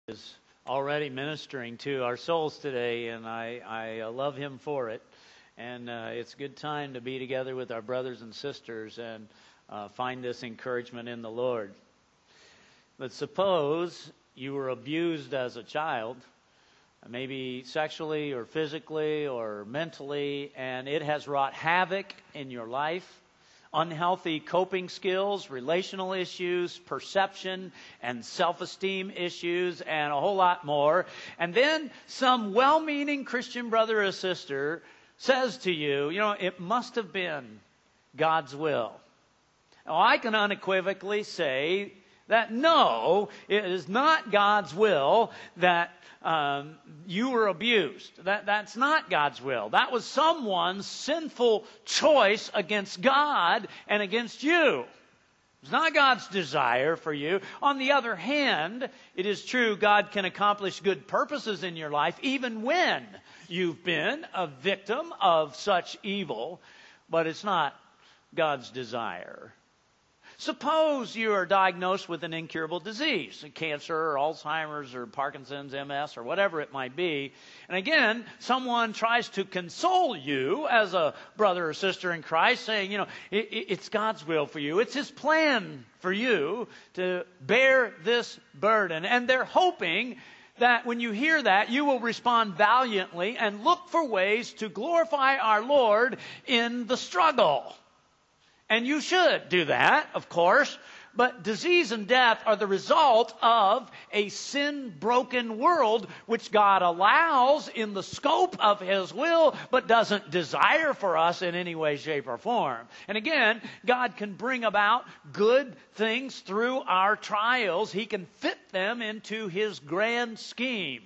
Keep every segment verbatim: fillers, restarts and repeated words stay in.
is already ministering to our souls today, and I, I uh, love him for it. And uh, it's a good time to be together with our brothers and sisters and uh, find this encouragement in the Lord. But suppose you were abused as a child, maybe sexually or physically or mentally, and it has wrought havoc in your life. Unhealthy coping skills, relational issues, perception and self-esteem issues, and a whole lot more. And then some well-meaning Christian brother or sister says to you, you know, it must have been God's will. Now, I can unequivocally say that no, it is not God's will that Um, you were abused. That, that's not God's will. That was someone's sinful choice against God and against you. It's not God's desire for you. On the other hand, it is true God can accomplish good purposes in your life even when you've been a victim of such evil, but it's not God's desire. Suppose you are diagnosed with an incurable disease, cancer or Alzheimer's or Parkinson's, M S or whatever it might be. And again, someone tries to console you as a brother or sister in Christ, saying, you know, it, it's God's will for you. It's His plan for you to bear this burden. And they're hoping that when you hear that, you will respond valiantly and look for ways to glorify our Lord in the struggle. And you should do that, of course, but disease and death are the result of a sin-broken world which God allows in the scope of His will, but doesn't desire for us in any way, shape, or form. And again, God can bring about good things through our trials. He can fit them into His grand scheme.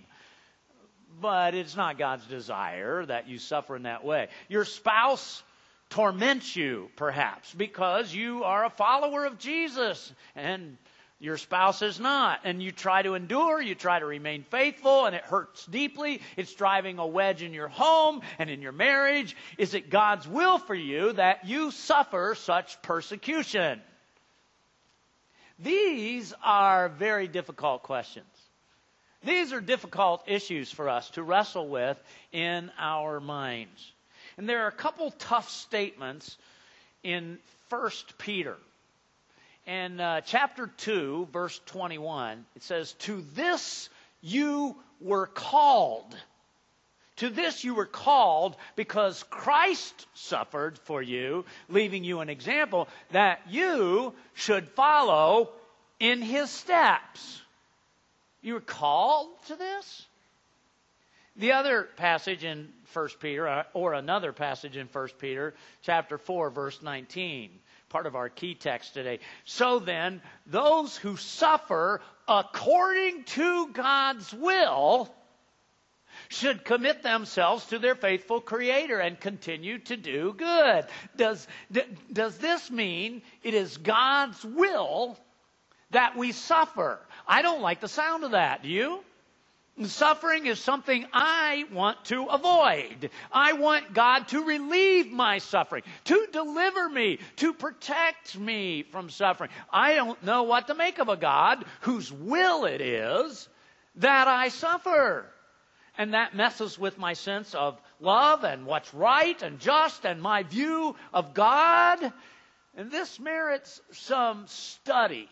But it's not God's desire that you suffer in that way. Your spouse torments you, perhaps, because you are a follower of Jesus and your spouse is not. And you try to endure, you try to remain faithful, and it hurts deeply. It's driving a wedge in your home and in your marriage. Is it God's will for you that you suffer such persecution? These are very difficult questions. These are difficult issues for us to wrestle with in our minds. And there are a couple tough statements in First Peter. In uh, chapter two, verse twenty-one, it says, "To this you were called. To this you were called because Christ suffered for you, leaving you an example that you should follow in His steps." You were called to this? The other passage in First Peter, or another passage in First Peter, chapter four, verse nineteen, part of our key text today. "So then, those who suffer according to God's will should commit themselves to their faithful Creator and continue to do good." Does, does this mean it is God's will that we suffer? I don't like the sound of that. Do you? Suffering is something I want to avoid. I want God to relieve my suffering, to deliver me, to protect me from suffering. I don't know what to make of a God whose will it is that I suffer. And that messes with my sense of love and what's right and just and my view of God. And this merits some study,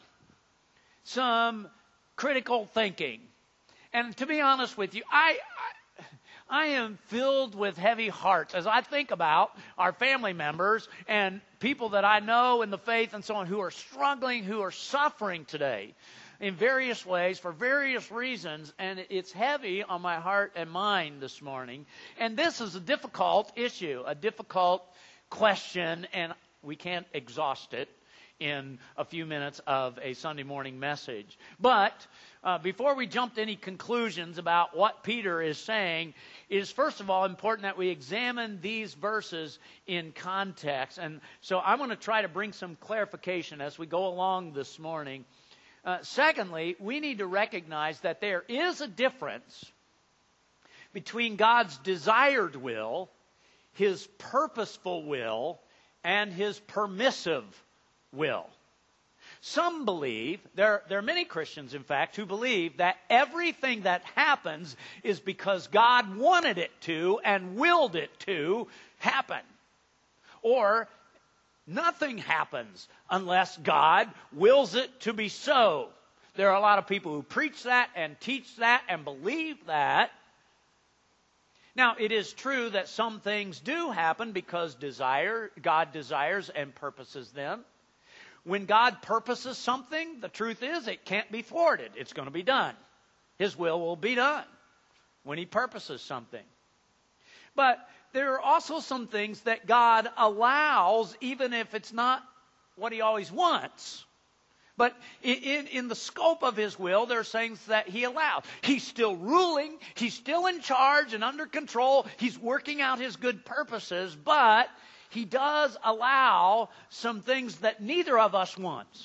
some critical thinking. And to be honest with you, I, I I am filled with heavy hearts as I think about our family members and people that I know in the faith and so on who are struggling, who are suffering today in various ways for various reasons. And it's heavy on my heart and mind this morning. And this is a difficult issue, a difficult question, and we can't exhaust it in a few minutes of a Sunday morning message. But uh, before we jump to any conclusions about what Peter is saying, it is first of all important that we examine these verses in context. And so I'm going to try to bring some clarification as we go along this morning. Uh, secondly, we need to recognize that there is a difference between God's desired will, His purposeful will, and His permissive will. Some believe, there, there are many Christians, in fact, who believe that everything that happens is because God wanted it to and willed it to happen. Or nothing happens unless God wills it to be so. There are a lot of people who preach that and teach that and believe that. Now, it is true that some things do happen because desire, God desires and purposes them. When God purposes something, the truth is it can't be thwarted. It's going to be done. His will will be done when He purposes something. But there are also some things that God allows, even if it's not what He always wants. But in, in the scope of His will, there are things that He allows. He's still ruling. He's still in charge and under control. He's working out His good purposes. But He does allow some things that neither of us wants.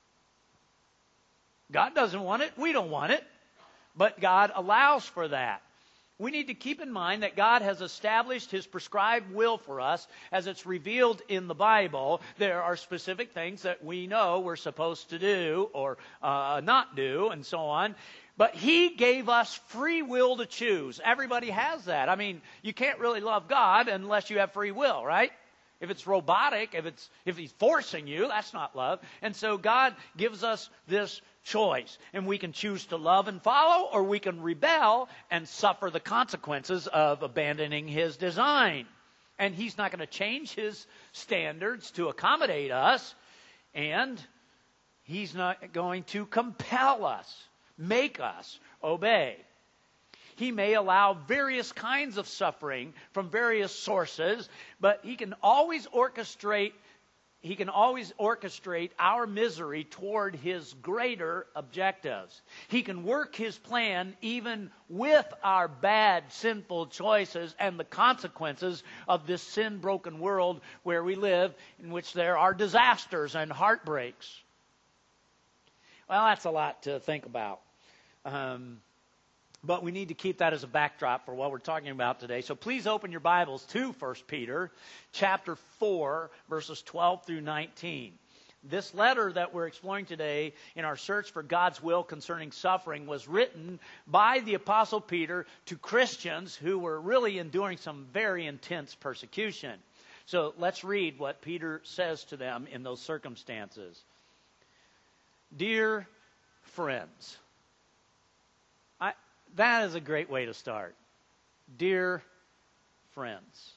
God doesn't want it. We don't want it. But God allows for that. We need to keep in mind that God has established His prescribed will for us as it's revealed in the Bible. There are specific things that we know we're supposed to do or uh, not do and so on. But He gave us free will to choose. Everybody has that. I mean, you can't really love God unless you have free will, right? If it's robotic, if it's if He's forcing you, that's not love. And so God gives us this choice. And we can choose to love and follow, or we can rebel and suffer the consequences of abandoning His design. And He's not going to change His standards to accommodate us. And He's not going to compel us, make us obey. He may allow various kinds of suffering from various sources, but He can always orchestrate He can always orchestrate our misery toward His greater objectives. He can work His plan even with our bad, sinful choices and the consequences of this sin-broken world where we live, in which there are disasters and heartbreaks. Well, that's a lot to think about. Um, But we need to keep that as a backdrop for what we're talking about today. So please open your Bibles to First Peter chapter four, verses twelve through nineteen. This letter that we're exploring today in our search for God's will concerning suffering was written by the Apostle Peter to Christians who were really enduring some very intense persecution. So let's read what Peter says to them in those circumstances. Dear friends, I... That is a great way to start. Dear friends,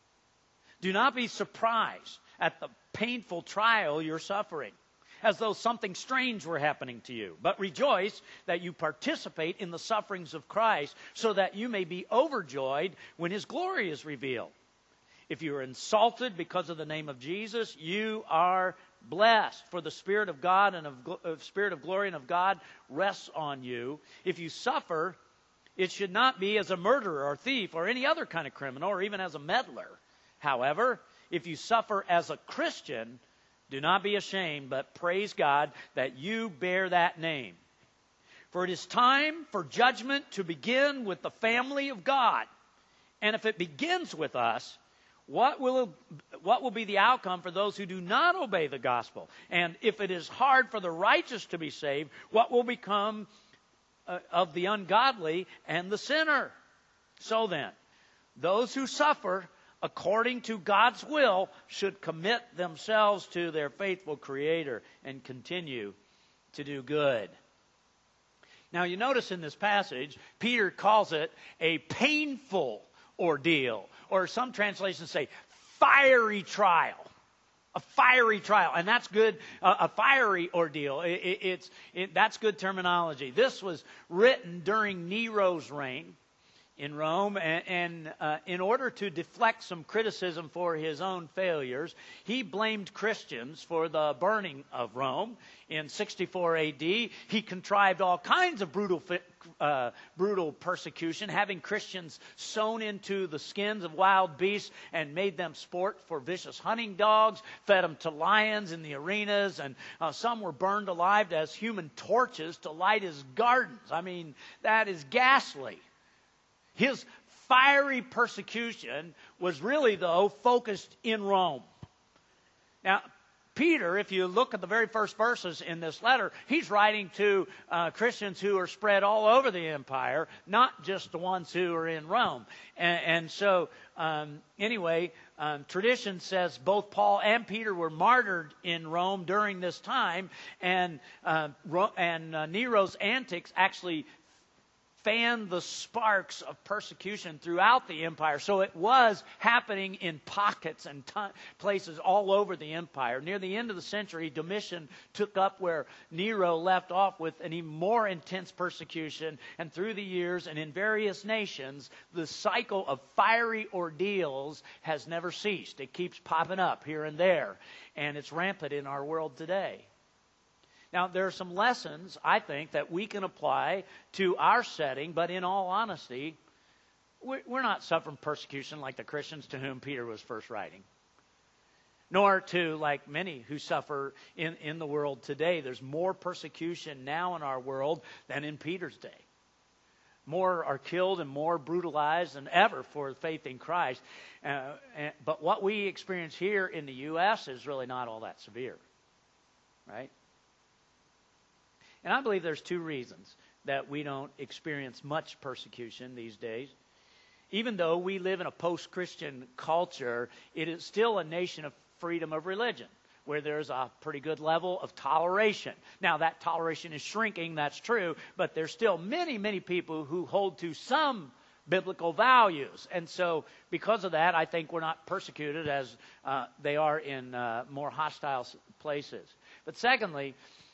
do not be surprised at the painful trial you're suffering, as though something strange were happening to you. But rejoice that you participate in the sufferings of Christ, so that you may be overjoyed when His glory is revealed. If you are insulted because of the name of Jesus, you are blessed, for the Spirit of God and of, of Spirit of glory and of God rests on you. If you suffer, it should not be as a murderer or thief or any other kind of criminal or even as a meddler. However, if you suffer as a Christian, do not be ashamed, but praise God that you bear that name. For it is time for judgment to begin with the family of God. And if it begins with us, What will, what will be the outcome for those who do not obey the gospel? And if it is hard for the righteous to be saved, what will become uh, of the ungodly and the sinner? So then, those who suffer according to God's will should commit themselves to their faithful Creator and continue to do good. Now, you notice in this passage, Peter calls it a painful ordeal, or some translations say fiery trial. A fiery trial, and that's good. Uh, a fiery ordeal. It, it, it's it, that's good terminology. This was written during Nero's reign in Rome, and, and uh, in order to deflect some criticism for his own failures, he blamed Christians for the burning of Rome in sixty-four A D. He contrived all kinds of brutal uh, brutal persecution, having Christians sewn into the skins of wild beasts and made them sport for vicious hunting dogs, fed them to lions in the arenas, and uh, some were burned alive as human torches to light his gardens. I mean, that is ghastly. His fiery persecution was really, though, focused in Rome. Now, Peter, if you look at the very first verses in this letter, he's writing to uh, Christians who are spread all over the empire, not just the ones who are in Rome. And, and so, um, anyway, um, tradition says both Paul and Peter were martyred in Rome during this time, and uh, Ro- and uh, Nero's antics actually fanned the sparks of persecution throughout the empire. So it was happening in pockets and t- places all over the empire. Near the end of the century, Domitian took up where Nero left off with an even more intense persecution. And through the years and in various nations, the cycle of fiery ordeals has never ceased. It keeps popping up here and there. And it's rampant in our world today. Now, there are some lessons, I think, that we can apply to our setting, but in all honesty, we're not suffering persecution like the Christians to whom Peter was first writing, nor to like many who suffer in, in the world today. There's more persecution now in our world than in Peter's day. More are killed and more brutalized than ever for faith in Christ. Uh, and, but what we experience here in the U S is really not all that severe, right? And I believe there's two reasons that we don't experience much persecution these days. Even though we live in a post-Christian culture, it is still a nation of freedom of religion, where there's a pretty good level of toleration. Now, that toleration is shrinking, that's true, but there's still many, many people who hold to some biblical values. And so, because of that, I think we're not persecuted as uh, they are in uh, more hostile places. But secondly,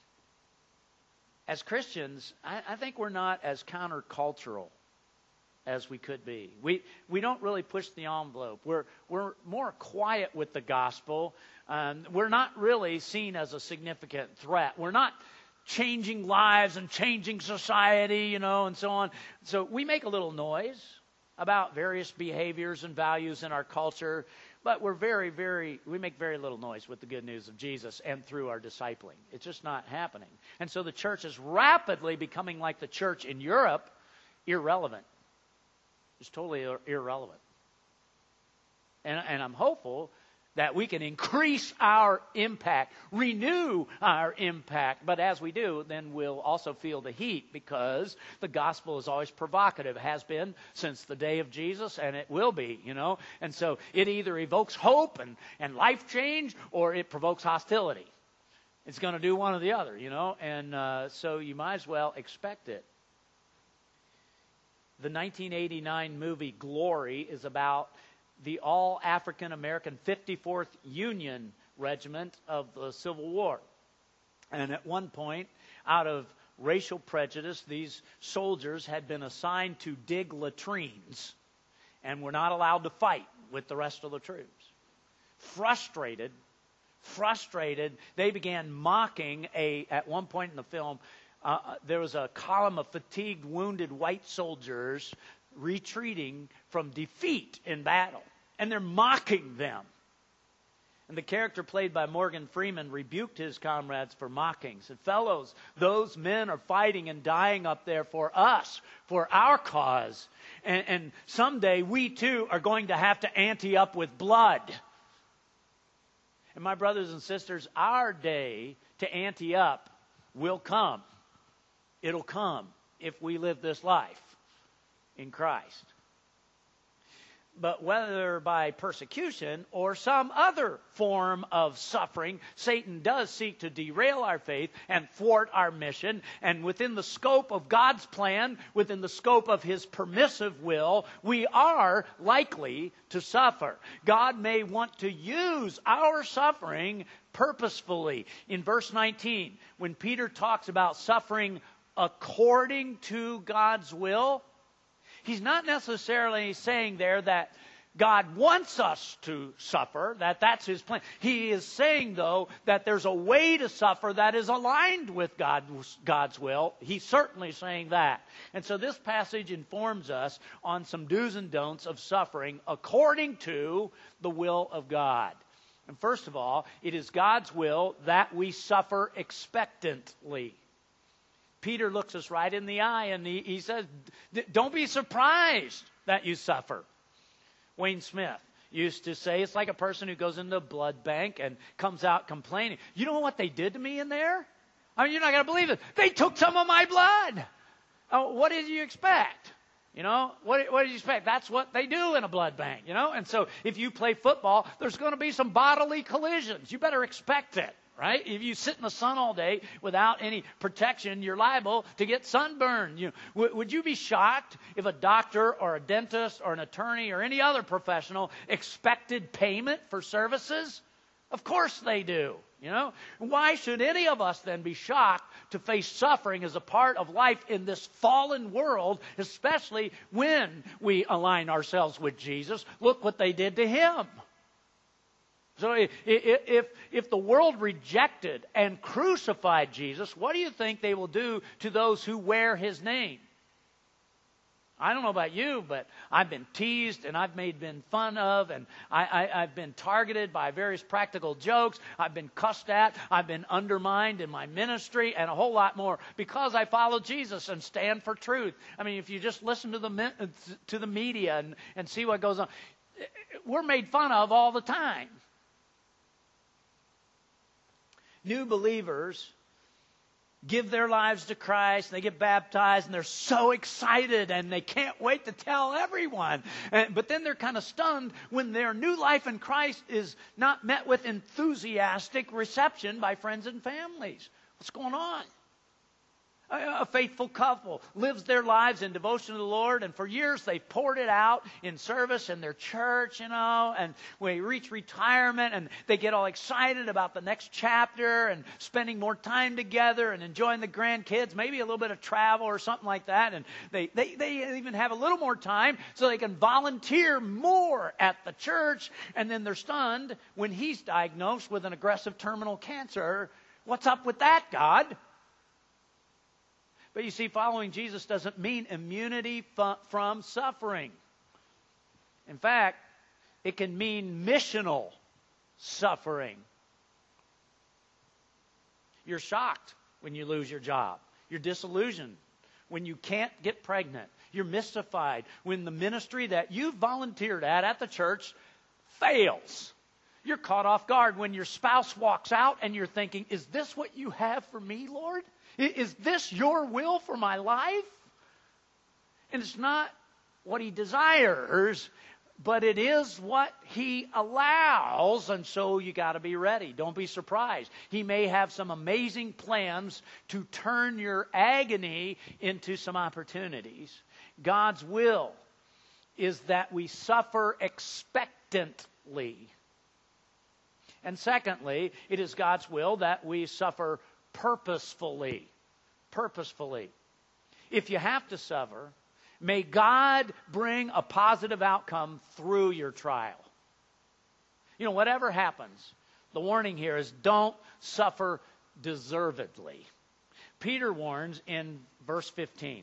as Christians, I, I think we're not as countercultural as we could be. We we don't really push the envelope. We're we're more quiet with the gospel. Um, we're not really seen as a significant threat. We're not changing lives and changing society, you know, and so on. So we make a little noise about various behaviors and values in our culture, but we're very, very, we make very little noise with the good news of Jesus and through our discipling. It's just not happening. And so the church is rapidly becoming like the church in Europe, irrelevant. It's totally ir- irrelevant. And, and I'm hopeful that we can increase our impact, renew our impact. But as we do, then we'll also feel the heat, because the gospel is always provocative, has been since the day of Jesus, and it will be, you know. And so it either evokes hope and, and life change, or it provokes hostility. It's going to do one or the other, you know. And uh, so you might as well expect it. The nineteen eighty-nine movie Glory is about the all-African American fifty-fourth Union Regiment of the Civil War. And at one point, out of racial prejudice, these soldiers had been assigned to dig latrines and were not allowed to fight with the rest of the troops. Frustrated, frustrated, they began mocking a, at one point in the film, uh, there was a column of fatigued, wounded white soldiers retreating from defeat in battle. And they're mocking them. And the character played by Morgan Freeman rebuked his comrades for mocking. Said, fellows, those men are fighting and dying up there for us, for our cause. And, and someday we too are going to have to ante up with blood. And my brothers and sisters, our day to ante up will come. It'll come if we live this life in Christ. But whether by persecution or some other form of suffering, Satan does seek to derail our faith and thwart our mission. And within the scope of God's plan, within the scope of His permissive will, we are likely to suffer. God may want to use our suffering purposefully. In verse nineteen, when Peter talks about suffering according to God's will, he's not necessarily saying there that God wants us to suffer, that that's His plan. He is saying, though, that there's a way to suffer that is aligned with God, God's will. He's certainly saying that. And so this passage informs us on some do's and don'ts of suffering according to the will of God. And first of all, it is God's will that we suffer expectantly. Peter looks us right in the eye and he, he says, don't be surprised that you suffer. Wayne Smith, used to say it's like a person who goes into a blood bank and comes out complaining. You know what they did to me in there? I mean, you're not going to believe it. They took some of my blood. Oh, what did you expect? You know, what, what did you expect? That's what they do in a blood bank, you know. And so if you play football, there's going to be some bodily collisions. You better expect it, right? If you sit in the sun all day without any protection, you're liable to get sunburn. You, w- would you be shocked if a doctor or a dentist or an attorney or any other professional expected payment for services? Of course they do. You know, why should any of us then be shocked to face suffering as a part of life in this fallen world, especially when we align ourselves with Jesus? Look what they did to him. So if, if, if the world rejected and crucified Jesus, what do you think they will do to those who wear his name? I don't know about you, but I've been teased and I've made been fun of, and I, I, I've been targeted by various practical jokes. I've been cussed at. I've been undermined in my ministry and a whole lot more because I follow Jesus and stand for truth. I mean, if you just listen to the to the media and, and see what goes on, we're made fun of all the time. New believers give their lives to Christ, they get baptized, and they're so excited, and they can't wait to tell everyone. And, but then they're kind of stunned when their new life in Christ is not met with enthusiastic reception by friends and families. What's going on? A, a faithful couple lives their lives in devotion to the Lord, and for years they've poured it out in service in their church, you know, and when they reach retirement and they get all excited about the next chapter and spending more time together and enjoying the grandkids, maybe a little bit of travel or something like that, and they, they, they even have a little more time so they can volunteer more at the church, and then they're stunned when he's diagnosed with an aggressive terminal cancer. What's up with that, God? But you see, following Jesus doesn't mean immunity from suffering. In fact, it can mean missional suffering. You're shocked when you lose your job. You're disillusioned when you can't get pregnant. You're mystified when the ministry that you've volunteered at at the church fails. You're caught off guard when your spouse walks out and you're thinking, is this what you have for me, Lord? Is this your will for my life? And it's not what he desires, but it is what he allows, and so you got to be ready. Don't be surprised. He may have some amazing plans to turn your agony into some opportunities. God's will is that we suffer expectantly. And secondly, it is God's will that we suffer purposefully. Purposefully. If you have to suffer, may God bring a positive outcome through your trial. You know, whatever happens, the warning here is don't suffer deservedly. Peter warns in verse fifteen,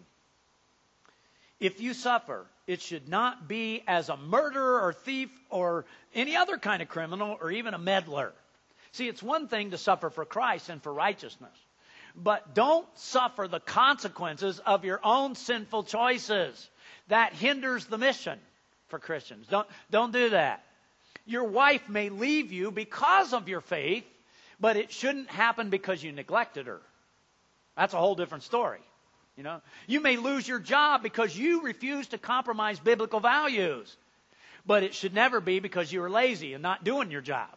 if you suffer, it should not be as a murderer or thief or any other kind of criminal or even a meddler. See, it's one thing to suffer for Christ and for righteousness, but don't suffer the consequences of your own sinful choices. That hinders the mission for Christians. Don't, don't do that. Your wife may leave you because of your faith, but it shouldn't happen because you neglected her. That's a whole different story. You know, you may lose your job because you refuse to compromise biblical values, but it should never be because you were lazy and not doing your job.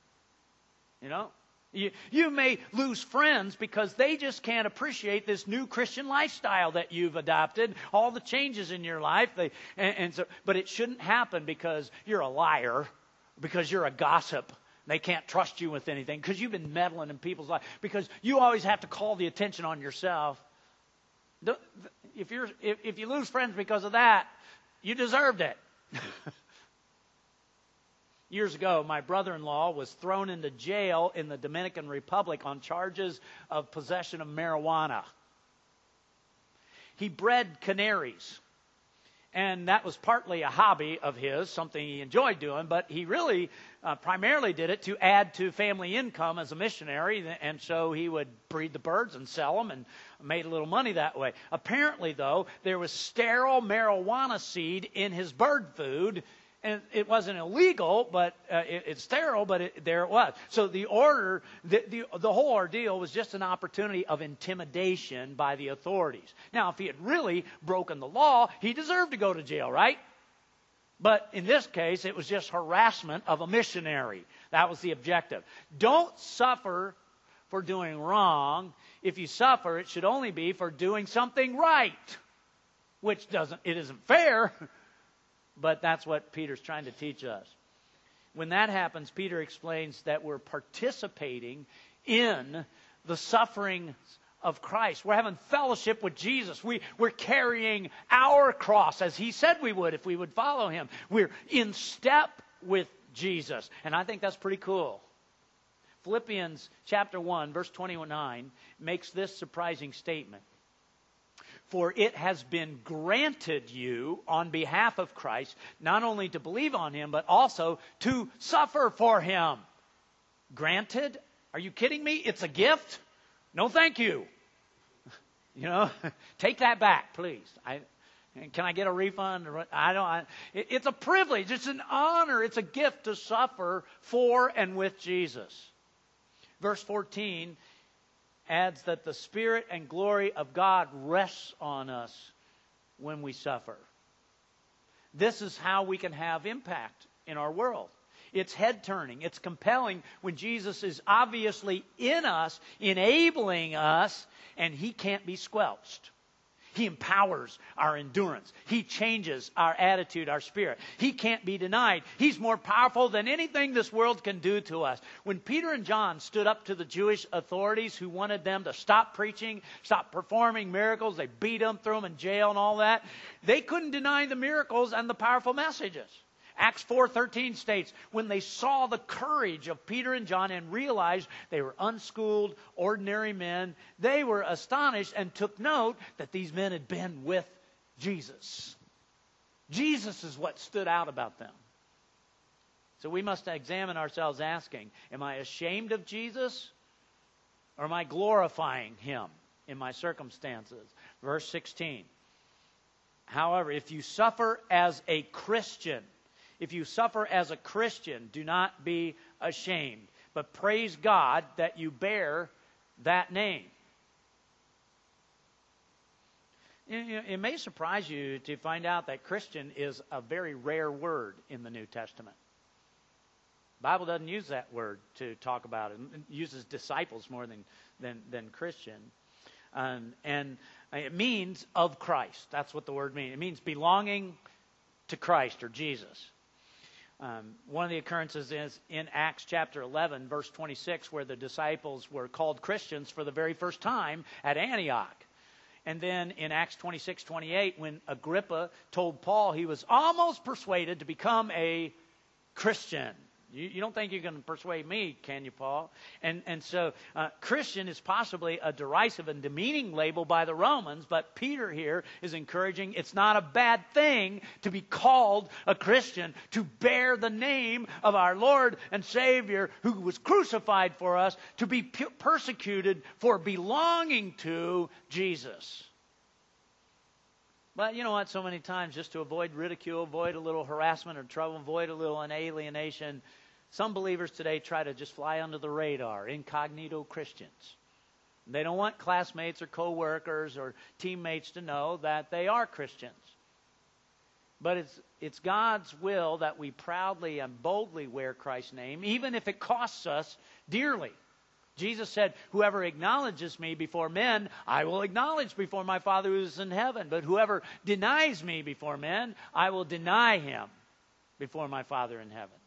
You know, you, you may lose friends because they just can't appreciate this new Christian lifestyle that you've adopted, all the changes in your life. They, and, and so, but it shouldn't happen because you're a liar, because you're a gossip. They can't trust you with anything because you've been meddling in people's lives, because you always have to call the attention on yourself. If you're if, if you lose friends because of that, you deserved it. Years ago, my brother-in-law was thrown into jail in the Dominican Republic on charges of possession of marijuana. He bred canaries, and that was partly a hobby of his, something he enjoyed doing, but he really uh, primarily did it to add to family income as a missionary, and so he would breed the birds and sell them and made a little money that way. Apparently, though, there was sterile marijuana seed in his bird food, and it wasn't illegal, but uh, it, it's sterile, but it, there it was. So the order, the, the, the whole ordeal was just an opportunity of intimidation by the authorities. Now, if he had really broken the law, he deserved to go to jail, right? But in this case, it was just harassment of a missionary. That was the objective. Don't suffer for doing wrong. If you suffer, it should only be for doing something right, which doesn't, it isn't fair, but that's what Peter's trying to teach us. When that happens, Peter explains that we're participating in the sufferings of Christ. We're having fellowship with Jesus. We, we're carrying our cross as he said we would if we would follow him. We're in step with Jesus. And I think that's pretty cool. Philippians chapter one, verse twenty-nine makes this surprising statement. For it has been granted you on behalf of Christ, not only to believe on him, but also to suffer for him. Granted? Are you kidding me? It's a gift? No, thank you. You know, take that back, please. I, can I get a refund? I don't. I, it, it's a privilege. It's an honor. It's a gift to suffer for and with Jesus. Verse fourteen adds that the Spirit and glory of God rests on us when we suffer. This is how we can have impact in our world. It's head-turning. It's compelling when Jesus is obviously in us, enabling us, and he can't be squelched. He empowers our endurance. He changes our attitude, our spirit. He can't be denied. He's more powerful than anything this world can do to us. When Peter and John stood up to the Jewish authorities who wanted them to stop preaching, stop performing miracles, they beat them, threw them in jail and all that, they couldn't deny the miracles and the powerful messages. Acts four thirteen states, when they saw the courage of Peter and John and realized they were unschooled, ordinary men, they were astonished and took note that these men had been with Jesus. Jesus is what stood out about them. So we must examine ourselves asking, am I ashamed of Jesus or am I glorifying him in my circumstances? Verse sixteen. However, if you suffer as a Christian, If you suffer as a Christian, do not be ashamed, but praise God that you bear that name. It may surprise you to find out that Christian is a very rare word in the New Testament. The Bible doesn't use that word to talk about it. It uses disciples more than, than, than Christian. Um, and it means of Christ. That's what the word means. It means belonging to Christ or Jesus. Um, one of the occurrences is in Acts chapter eleven, verse twenty-six, where the disciples were called Christians for the very first time at Antioch. And then in Acts twenty-six, twenty-eight, when Agrippa told Paul he was almost persuaded to become a Christian. You, you don't think you can persuade me, can you, Paul? And and so uh, Christian is possibly a derisive and demeaning label by the Romans, but Peter here is encouraging it's not a bad thing to be called a Christian, to bear the name of our Lord and Savior who was crucified for us, to be persecuted for belonging to Jesus. But you know what? So many times, just to avoid ridicule, avoid a little harassment or trouble, avoid a little alienation, some believers today try to just fly under the radar, incognito Christians. They don't want classmates or co-workers or teammates to know that they are Christians. But it's it's God's will that we proudly and boldly wear Christ's name, even if it costs us dearly. Jesus said, whoever acknowledges me before men, I will acknowledge before my Father who is in heaven. But whoever denies me before men, I will deny him before my Father in heaven.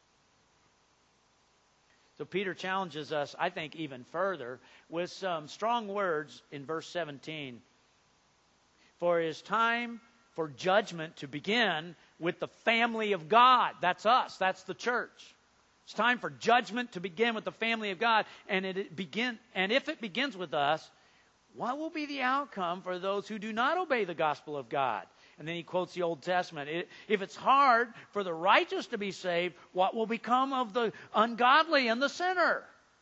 So Peter challenges us, I think, even further with some strong words in verse seventeen. For it is time for judgment to begin with the family of God. That's us. That's the church. It's time for judgment to begin with the family of God. And it begin, and if it begins with us, what will be the outcome for those who do not obey the gospel of God? And then he quotes the Old Testament. It, if it's hard for the righteous to be saved, what will become of the ungodly and the sinner?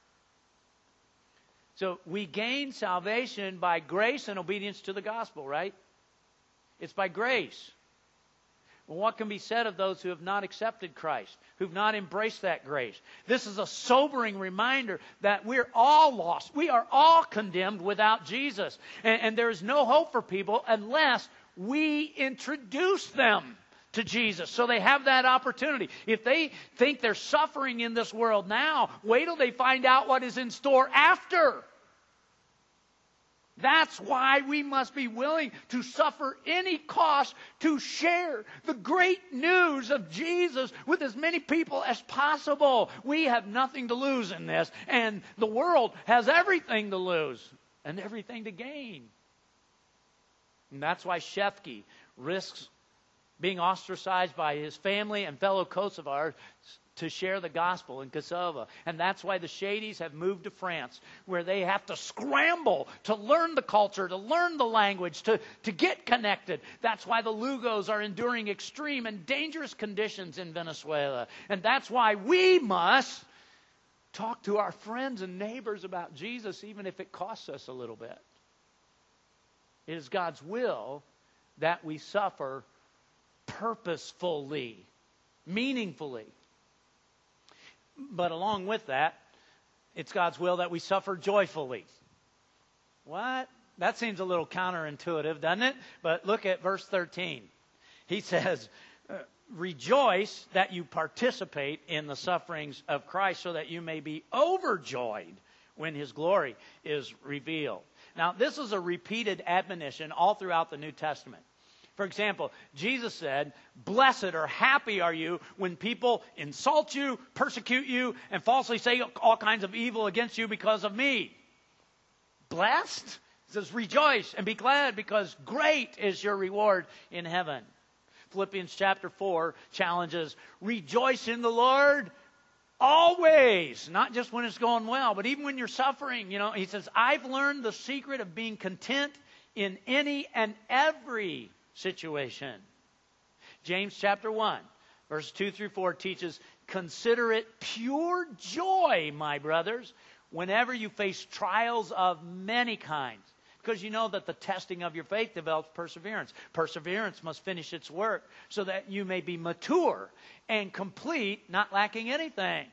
So we gain salvation by grace and obedience to the gospel, right? It's by grace. Well, what can be said of those who have not accepted Christ, who've not embraced that grace? This is a sobering reminder that we're all lost. We are all condemned without Jesus. And, and there is no hope for people unless we introduce them to Jesus, so they have that opportunity. If they think they're suffering in this world now, wait till they find out what is in store after. That's why we must be willing to suffer any cost to share the great news of Jesus with as many people as possible. We have nothing to lose in this, and the world has everything to lose and everything to gain. And that's why Shefke risks being ostracized by his family and fellow Kosovars to share the gospel in Kosovo. And that's why the Shadys have moved to France, where they have to scramble to learn the culture, to learn the language, to, to get connected. That's why the Lugos are enduring extreme and dangerous conditions in Venezuela. And that's why we must talk to our friends and neighbors about Jesus, even if it costs us a little bit. It is God's will that we suffer purposefully, meaningfully. But along with that, it's God's will that we suffer joyfully. What? That seems a little counterintuitive, doesn't it? But look at verse thirteen. He says, rejoice that you participate in the sufferings of Christ, so that you may be overjoyed when His glory is revealed. Now, this is a repeated admonition all throughout the New Testament. For example, Jesus said, blessed or happy are you when people insult you, persecute you, and falsely say all kinds of evil against you because of me. Blessed? He says, rejoice and be glad, because great is your reward in heaven. Philippians chapter four challenges, rejoice in the Lord always. Not just when it's going well, but even when you're suffering. You know, he says, I've learned the secret of being content in any and every situation. James chapter one, verse two through four teaches, consider it pure joy, my brothers, whenever you face trials of many kinds. Because you know that the testing of your faith develops perseverance. Perseverance must finish its work so that you may be mature and complete, not lacking anything.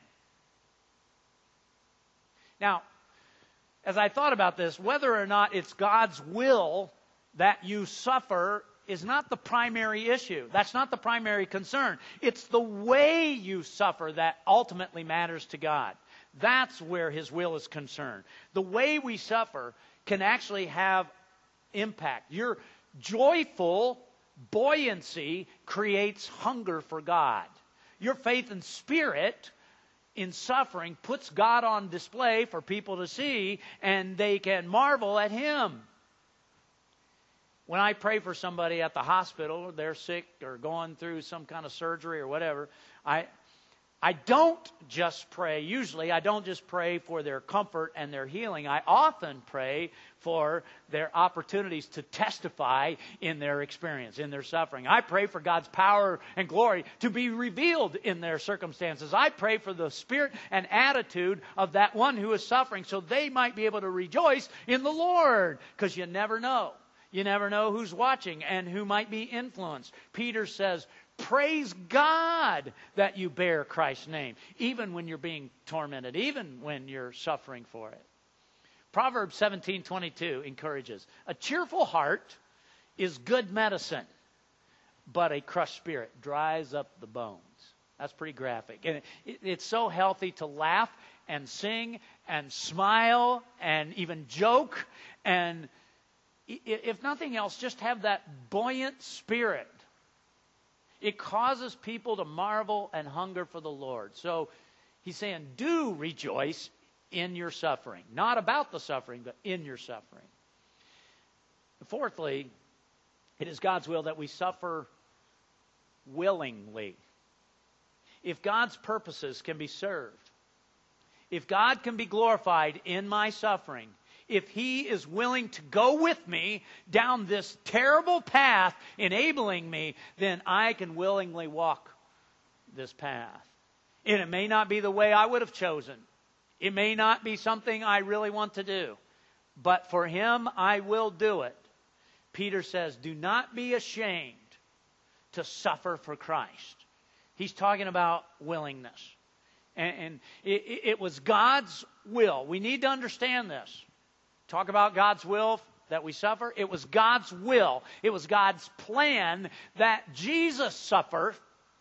Now, as I thought about this, whether or not it's God's will that you suffer is not the primary issue. That's not the primary concern. It's the way you suffer that ultimately matters to God. That's where His will is concerned. The way we suffer can actually have impact. Your joyful buoyancy creates hunger for God. Your faith and spirit in suffering puts God on display for people to see, and they can marvel at Him. When I pray for somebody at the hospital, they're sick or going through some kind of surgery or whatever, I I don't just pray, usually I don't just pray for their comfort and their healing. I often pray for their opportunities to testify in their experience, in their suffering. I pray for God's power and glory to be revealed in their circumstances. I pray for the spirit and attitude of that one who is suffering, so they might be able to rejoice in the Lord, because you never know. You never know who's watching and who might be influenced. Peter says, praise God that you bear Christ's name, even when you're being tormented, even when you're suffering for it. Proverbs seventeen twenty-two encourages, a cheerful heart is good medicine, but a crushed spirit dries up the bones. That's pretty graphic. And it, it's so healthy to laugh and sing and smile and even joke, and if nothing else, just have that buoyant spirit. It causes people to marvel and hunger for the Lord. So he's saying, do rejoice in your suffering. Not about the suffering, but in your suffering. Fourthly, it is God's will that we suffer willingly. If God's purposes can be served, if God can be glorified in my suffering, if He is willing to go with me down this terrible path, enabling me, then I can willingly walk this path. And it may not be the way I would have chosen. It may not be something I really want to do. But for Him, I will do it. Peter says, do not be ashamed to suffer for Christ. He's talking about willingness. And, and it, it was God's will. We need to understand this. Talk about God's will that we suffer. It was God's will. It was God's plan that Jesus suffer,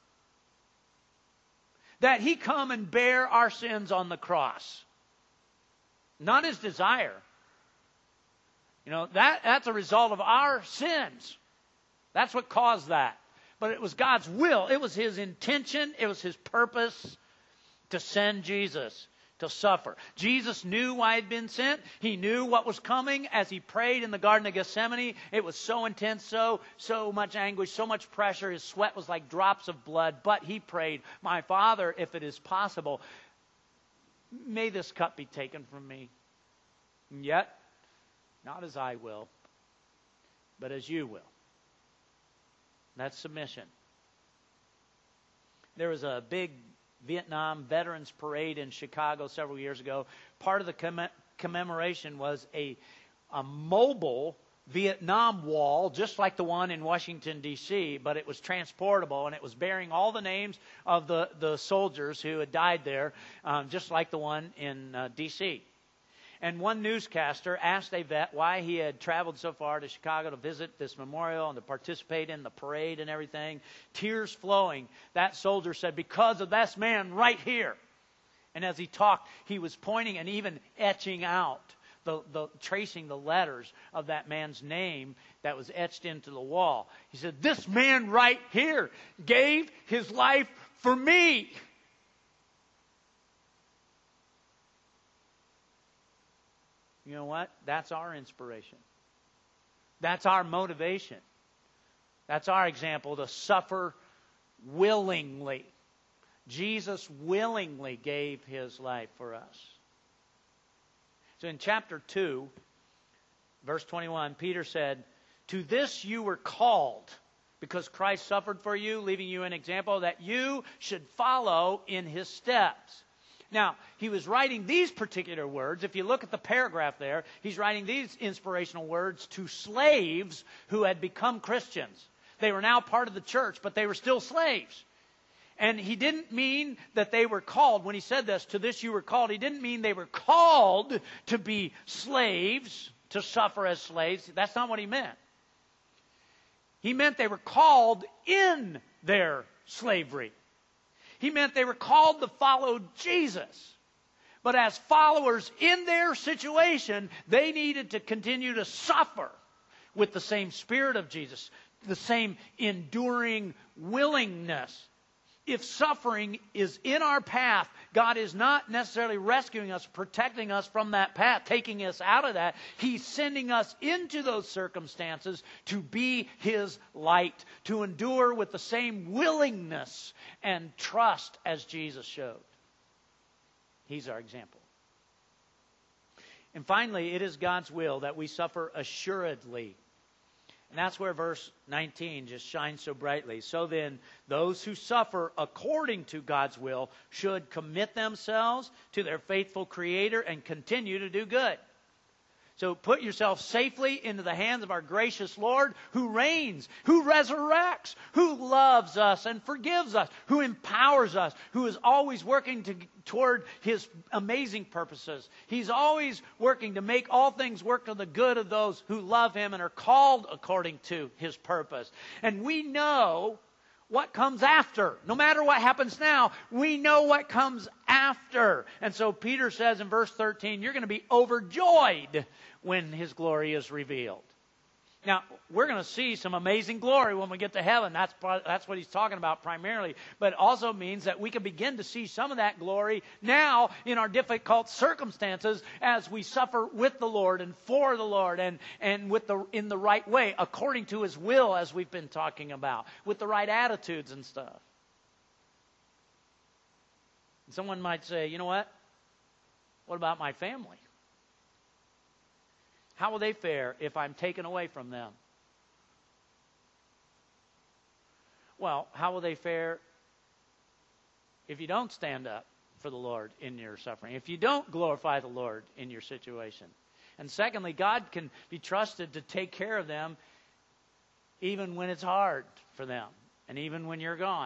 that He come and bear our sins on the cross. Not His desire. You know, that, that's a result of our sins. That's what caused that. But it was God's will. It was His intention. It was His purpose to send Jesus to suffer. Jesus knew why He had been sent. He knew what was coming as He prayed in the Garden of Gethsemane. It was so intense, so, so much anguish, so much pressure. His sweat was like drops of blood. But He prayed, "My Father, if it is possible, may this cup be taken from me. And yet, not as I will, but as you will." That's submission. There was a big Vietnam Veterans Parade in Chicago several years ago. Part of the comm- commemoration was a, a mobile Vietnam wall, just like the one in Washington, D C, but it was transportable, and it was bearing all the names of the, the soldiers who had died there, um, just like the one in uh, D C And one newscaster asked a vet why he had traveled so far to Chicago to visit this memorial and to participate in the parade and everything. Tears flowing. That soldier said, "Because of this man right here." And as he talked, he was pointing and even etching out, the, the tracing the letters of that man's name that was etched into the wall. He said, "This man right here gave his life for me." You know what? That's our inspiration. That's our motivation. That's our example, to suffer willingly. Jesus willingly gave His life for us. So in chapter two, verse twenty-one, Peter said, "To this you were called, because Christ suffered for you, leaving you an example that you should follow in His steps." Now, he was writing these particular words. If you look at the paragraph there, he's writing these inspirational words to slaves who had become Christians. They were now part of the church, but they were still slaves. And he didn't mean that they were called. When he said this, "To this you were called," he didn't mean they were called to be slaves, to suffer as slaves. That's not what he meant. He meant they were called in their slavery. He meant they were called to follow Jesus. But as followers in their situation, they needed to continue to suffer with the same spirit of Jesus, the same enduring willingness. If suffering is in our path, God is not necessarily rescuing us, protecting us from that path, taking us out of that. He's sending us into those circumstances to be His light, to endure with the same willingness and trust as Jesus showed. He's our example. And finally, it is God's will that we suffer assuredly. And that's where verse nineteen just shines so brightly. "So then, those who suffer according to God's will should commit themselves to their faithful Creator and continue to do good." So put yourself safely into the hands of our gracious Lord, who reigns, who resurrects, who loves us and forgives us, who empowers us, who is always working to, toward His amazing purposes. He's always working to make all things work to the good of those who love Him and are called according to His purpose. And we know what comes after. No matter what happens now, we know what comes after. And so Peter says in verse thirteen, you're going to be overjoyed when His glory is revealed. Now, we're going to see some amazing glory when we get to heaven. That's, that's what he's talking about primarily. But it also means that we can begin to see some of that glory now in our difficult circumstances as we suffer with the Lord and for the Lord and, and with the in the right way, according to His will, as we've been talking about, with the right attitudes and stuff. And someone might say, you know what? What about my family? How will they fare if I'm taken away from them? Well, how will they fare if you don't stand up for the Lord in your suffering? If you don't glorify the Lord in your situation? And secondly, God can be trusted to take care of them even when it's hard for them and even when you're gone.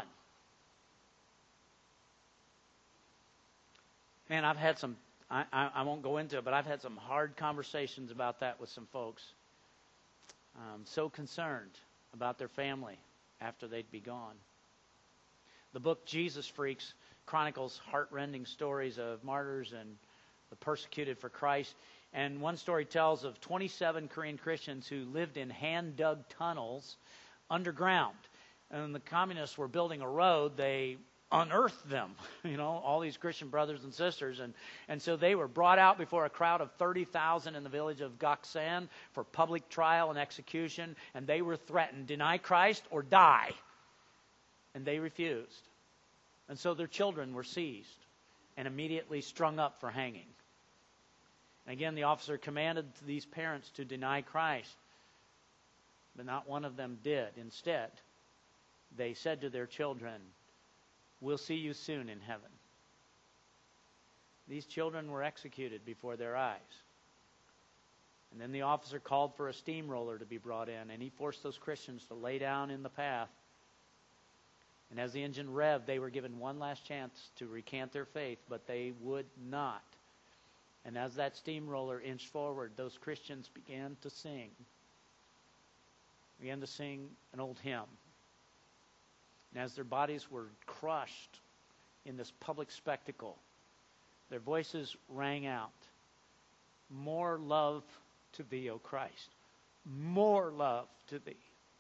Man, I've had some, I, I, I won't go into it, but I've had some hard conversations about that with some folks. Um, so concerned about their family after they'd be gone. The book Jesus Freaks chronicles heart-rending stories of martyrs and the persecuted for Christ. And one story tells of twenty-seven Korean Christians who lived in hand-dug tunnels underground. And when the communists were building a road, they unearthed them, you know, all these Christian brothers and sisters. And, and so they were brought out before a crowd of thirty thousand in the village of Gaksan for public trial and execution. And they were threatened, deny Christ or die. And they refused. And so their children were seized and immediately strung up for hanging. And again, the officer commanded these parents to deny Christ. But not one of them did. Instead, they said to their children, "We'll see you soon in heaven." These children were executed before their eyes. And then the officer called for a steamroller to be brought in, and he forced those Christians to lay down in the path. And as the engine revved, they were given one last chance to recant their faith, but they would not. And as that steamroller inched forward, those Christians began to sing. Began to sing an old hymn. And as their bodies were crushed in this public spectacle, their voices rang out, "More love to thee, O Christ. More love to thee.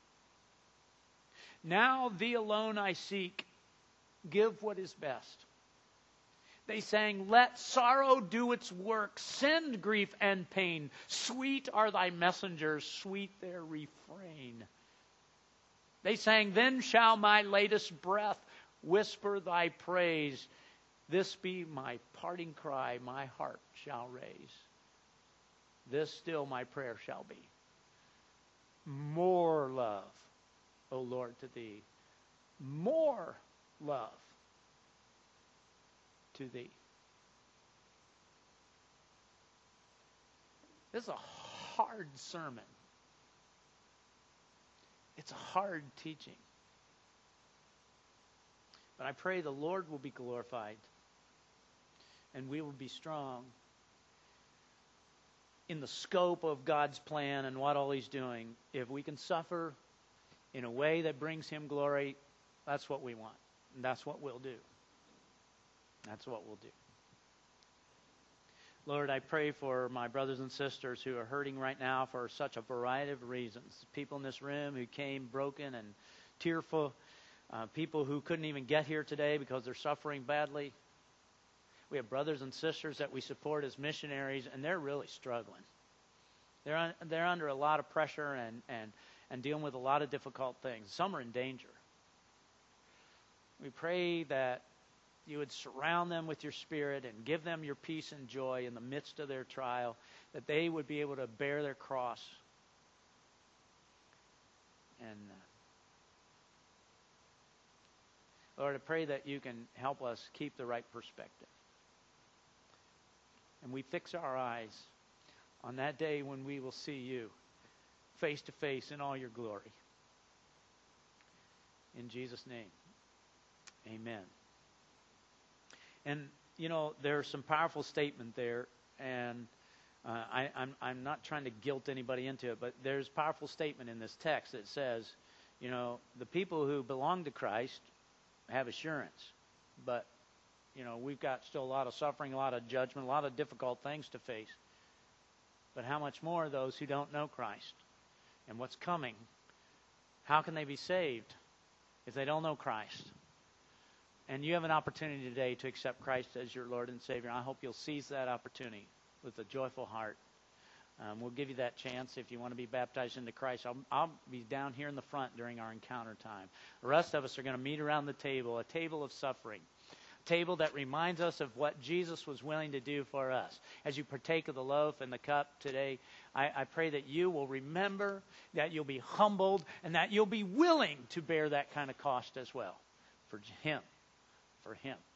Now thee alone I seek. Give what is best." They sang, "Let sorrow do its work. Send grief and pain. Sweet are thy messengers, sweet their refrain." They sang, "Then shall my latest breath whisper thy praise. This be my parting cry, my heart shall raise. This still my prayer shall be. More love, O Lord, to thee. More love to thee." This is a hard sermon. It's a hard teaching. But I pray the Lord will be glorified and we will be strong in the scope of God's plan and what all He's doing. If we can suffer in a way that brings Him glory, that's what we want. And that's what we'll do. That's what we'll do. Lord, I pray for my brothers and sisters who are hurting right now for such a variety of reasons. People in this room who came broken and tearful. Uh, people who couldn't even get here today because they're suffering badly. We have brothers and sisters that we support as missionaries, and they're really struggling. They're un, they're under a lot of pressure and, and, and dealing with a lot of difficult things. Some are in danger. We pray that you would surround them with your Spirit and give them your peace and joy in the midst of their trial, that they would be able to bear their cross. And uh, Lord, I pray that you can help us keep the right perspective. And we fix our eyes on that day when we will see you face to face in all your glory. In Jesus' name, amen. And, you know, there's some powerful statement there, and uh, I, I'm, I'm not trying to guilt anybody into it, but there's a powerful statement in this text that says, you know, the people who belong to Christ have assurance, but, you know, we've got still a lot of suffering, a lot of judgment, a lot of difficult things to face. But how much more those who don't know Christ and what's coming? How can they be saved if they don't know Christ? And you have an opportunity today to accept Christ as your Lord and Savior. I hope you'll seize that opportunity with a joyful heart. Um, we'll give you that chance if you want to be baptized into Christ. I'll, I'll be down here in the front during our encounter time. The rest of us are going to meet around the table, a table of suffering, a table that reminds us of what Jesus was willing to do for us. As you partake of the loaf and the cup today, I, I pray that you will remember, that you'll be humbled, and that you'll be willing to bear that kind of cost as well for Him. For Him.